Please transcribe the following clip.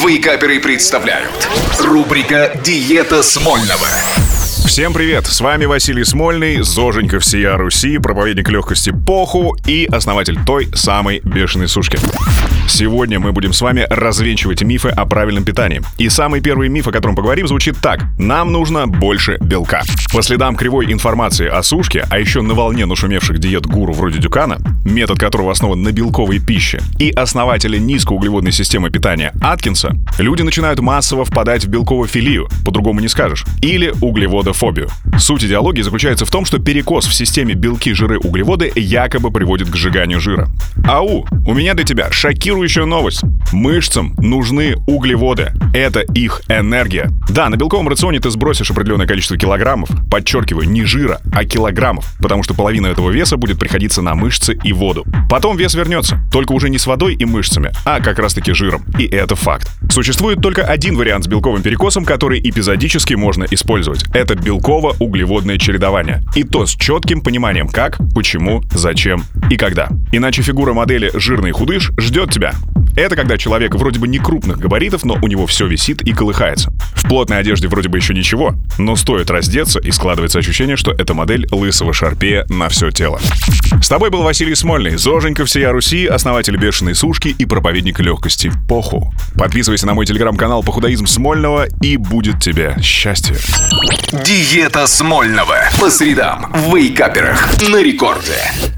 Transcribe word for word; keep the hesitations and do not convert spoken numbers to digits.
Вейкаперы представляют. Рубрика «Диета Смольного». Всем привет, с вами Василий Смольный, зоженька всея Руси, проповедник легкости Поху и основатель той самой бешеной сушки. Сегодня мы будем с вами развенчивать мифы о правильном питании. И самый первый миф, о котором поговорим, звучит так. Нам нужно больше белка. По следам кривой информации о сушке, а еще на волне нашумевших диет-гуру вроде Дюкана, метод которого основан на белковой пище, и основателя низкоуглеводной системы питания Аткинса, люди начинают массово впадать в белковофилию, по-другому не скажешь, или углеводофобию. Суть идеологии заключается в том, что перекос в системе белки, жиры, углеводы якобы приводит к сжиганию жира. Ау, у меня для тебя шокирующая новость. Мышцам нужны углеводы. Это их энергия. Да, на белковом рационе ты сбросишь определенное количество килограммов, подчеркиваю, не жира, а килограммов, потому что половина этого веса будет приходиться на мышцы и воду. Потом вес вернется, только уже не с водой и мышцами, а как раз-таки жиром. И это факт. Существует только один вариант с белковым перекосом, который эпизодически можно использовать. Это белково-углеводное чередование. И то с четким пониманием как, почему, зачем и когда. Иначе фигура модели «жирный худыш» ждет тебя. Это когда человек вроде бы не крупных габаритов, но у него все висит и колыхается. В плотной одежде вроде бы еще ничего, но стоит раздеться, и складывается ощущение, что это модель лысого шарпея на все тело. С тобой был Василий Смольный, зоженька всея Руси, основатель бешеной сушки и проповедник легкости Поху. Подписывайся на мой телеграм-канал «Похудоизм Смольного», и будет тебе счастье. Диета Смольного. По средам в Вейкаперах на рекорде.